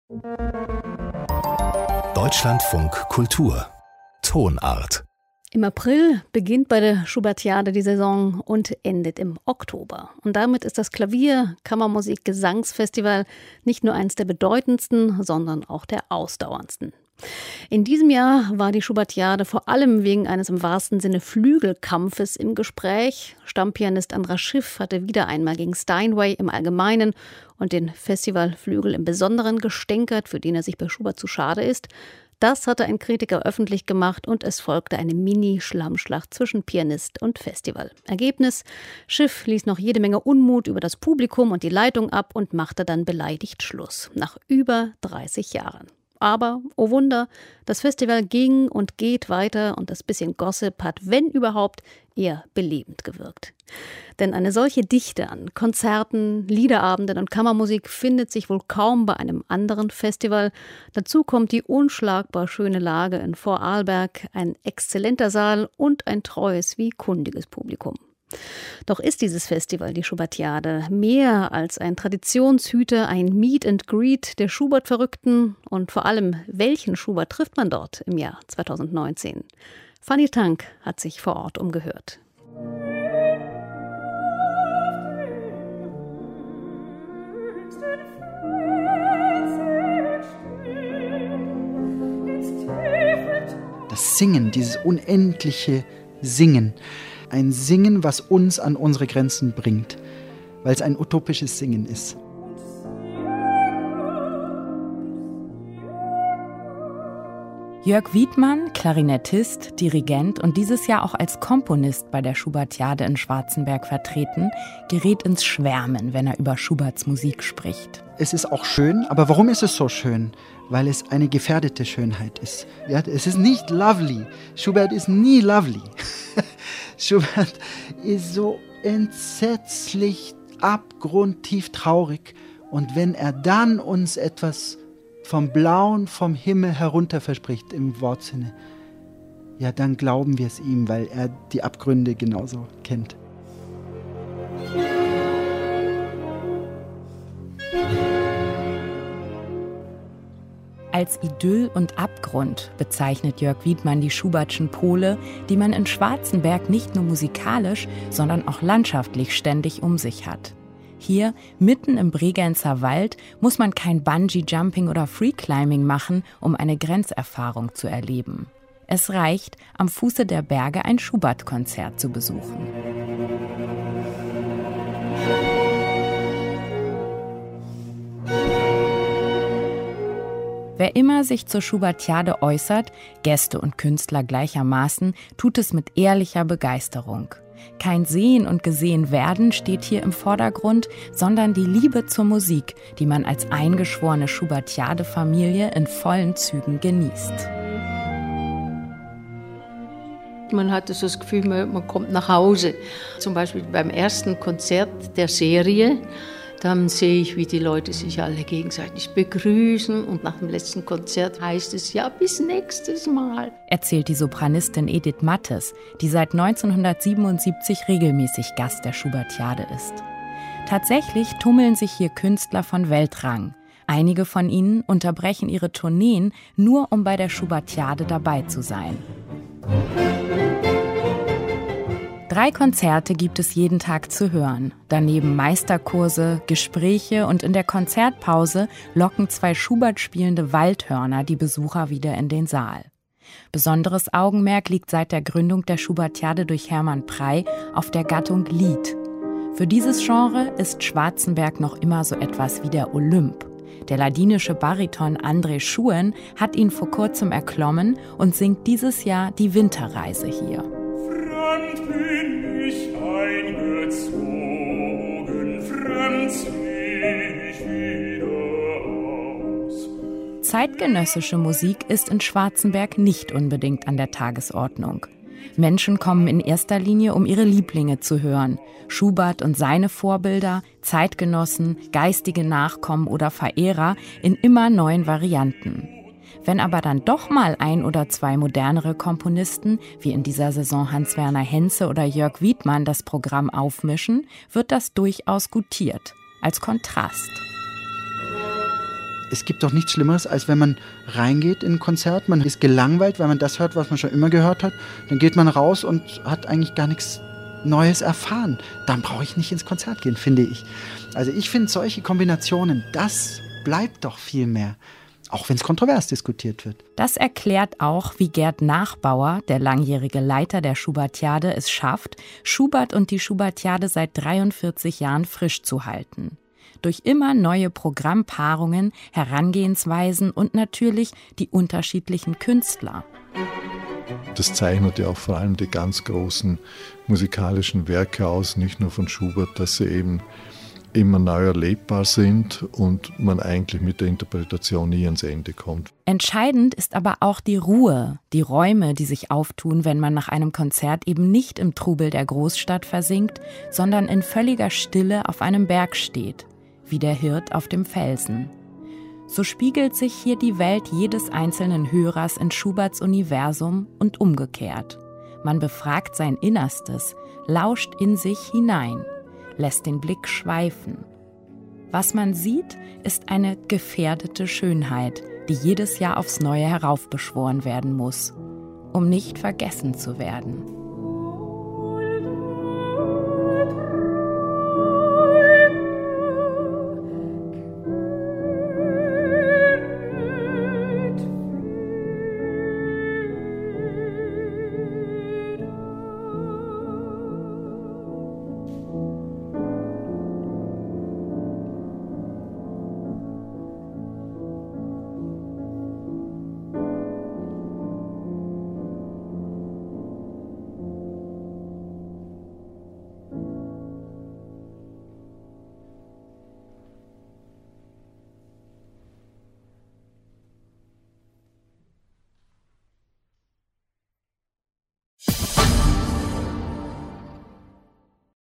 Deutschlandfunk Kultur Tonart. Im April beginnt bei der Schubertiade die Saison und endet im Oktober. Und damit ist das Klavier-Kammermusik-Gesangsfestival nicht nur eines der bedeutendsten, sondern auch der ausdauerndsten. In diesem Jahr war die Schubertiade vor allem wegen eines im wahrsten Sinne Flügelkampfes im Gespräch. Stammpianist Andras Schiff hatte wieder einmal gegen Steinway im Allgemeinen und den Festivalflügel im Besonderen gestänkert, für den er sich bei Schubert zu schade ist. Das hatte ein Kritiker öffentlich gemacht und es folgte eine Mini-Schlammschlacht zwischen Pianist und Festival. Ergebnis: Schiff ließ noch jede Menge Unmut über das Publikum und die Leitung ab und machte dann beleidigt Schluss. Nach über 30 Jahren. Aber, oh Wunder, das Festival ging und geht weiter und das bisschen Gossip hat, wenn überhaupt, eher belebend gewirkt. Denn eine solche Dichte an Konzerten, Liederabenden und Kammermusik findet sich wohl kaum bei einem anderen Festival. Dazu kommt die unschlagbar schöne Lage in Vorarlberg, ein exzellenter Saal und ein treues wie kundiges Publikum. Doch ist dieses Festival, die Schubertiade, mehr als ein Traditionshüter, ein Meet and Greet der Schubert-Verrückten? Und vor allem, welchen Schubert trifft man dort im Jahr 2019? Fanny Tank hat sich vor Ort umgehört. Das Singen, dieses unendliche Singen. Ein Singen, was uns an unsere Grenzen bringt, weil es ein utopisches Singen ist. Jörg Wiedmann, Klarinettist, Dirigent und dieses Jahr auch als Komponist bei der Schubertiade in Schwarzenberg vertreten, gerät ins Schwärmen, wenn er über Schuberts Musik spricht. Es ist auch schön, aber warum ist es so schön? Weil es eine gefährdete Schönheit ist. Ja, es ist nicht lovely. Schubert ist nie lovely. Schubert ist so entsetzlich abgrundtief traurig. Und wenn er dann uns etwas vom Blauen, vom Himmel herunter verspricht im Wortsinne, ja, dann glauben wir es ihm, weil er die Abgründe genauso kennt. Als Idyll und Abgrund bezeichnet Jörg Wiedmann die Schubertschen Pole, die man in Schwarzenberg nicht nur musikalisch, sondern auch landschaftlich ständig um sich hat. Hier, mitten im Bregenzer Wald, muss man kein Bungee-Jumping oder Freeclimbing machen, um eine Grenzerfahrung zu erleben. Es reicht, am Fuße der Berge ein Schubert-Konzert zu besuchen. Wer immer sich zur Schubertiade äußert, Gäste und Künstler gleichermaßen, tut es mit ehrlicher Begeisterung. Kein Sehen und Gesehen werden steht hier im Vordergrund, sondern die Liebe zur Musik, die man als eingeschworene Schubertiade-Familie in vollen Zügen genießt. Man hatte so das Gefühl, man kommt nach Hause. Zum Beispiel beim ersten Konzert der Serie, dann sehe ich, wie die Leute sich alle gegenseitig begrüßen. Und nach dem letzten Konzert heißt es, ja, bis nächstes Mal. Erzählt die Sopranistin Edith Mattes, die seit 1977 regelmäßig Gast der Schubertiade ist. Tatsächlich tummeln sich hier Künstler von Weltrang. Einige von ihnen unterbrechen ihre Tourneen, nur um bei der Schubertiade dabei zu sein. 3 Konzerte gibt es jeden Tag zu hören. Daneben Meisterkurse, Gespräche und in der Konzertpause locken 2 Schubert spielende Waldhörner die Besucher wieder in den Saal. Besonderes Augenmerk liegt seit der Gründung der Schubertiade durch Hermann Prey auf der Gattung Lied. Für dieses Genre ist Schwarzenberg noch immer so etwas wie der Olymp. Der ladinische Bariton André Schuen hat ihn vor kurzem erklommen und singt dieses Jahr die Winterreise hier. Fremd bin ich eingezogen, fremd zieh ich wieder aus. Zeitgenössische Musik ist in Schwarzenberg nicht unbedingt an der Tagesordnung. Menschen kommen in erster Linie, um ihre Lieblinge zu hören. Schubert und seine Vorbilder, Zeitgenossen, geistige Nachkommen oder Verehrer in immer neuen Varianten. Wenn aber dann doch mal 1 oder 2 modernere Komponisten, wie in dieser Saison Hans-Werner Henze oder Jörg Wiedmann, das Programm aufmischen, wird das durchaus gutiert, als Kontrast. Es gibt doch nichts Schlimmeres, als wenn man reingeht in ein Konzert, man ist gelangweilt, weil man das hört, was man schon immer gehört hat. Dann geht man raus und hat eigentlich gar nichts Neues erfahren. Dann brauche ich nicht ins Konzert gehen, finde ich. Also ich finde solche Kombinationen, das bleibt doch viel mehr. Auch wenn es kontrovers diskutiert wird. Das erklärt auch, wie Gerd Nachbauer, der langjährige Leiter der Schubertiade, es schafft, Schubert und die Schubertiade seit 43 Jahren frisch zu halten. Durch immer neue Programmpaarungen, Herangehensweisen und natürlich die unterschiedlichen Künstler. Das zeichnet ja auch vor allem die ganz großen musikalischen Werke aus, nicht nur von Schubert, dass sie eben immer neu erlebbar sind und man eigentlich mit der Interpretation nie ans Ende kommt. Entscheidend ist aber auch die Ruhe, die Räume, die sich auftun, wenn man nach einem Konzert eben nicht im Trubel der Großstadt versinkt, sondern in völliger Stille auf einem Berg steht, wie der Hirt auf dem Felsen. So spiegelt sich hier die Welt jedes einzelnen Hörers in Schuberts Universum und umgekehrt. Man befragt sein Innerstes, lauscht in sich hinein, lässt den Blick schweifen. Was man sieht, ist eine gefährdete Schönheit, die jedes Jahr aufs Neue heraufbeschworen werden muss, um nicht vergessen zu werden.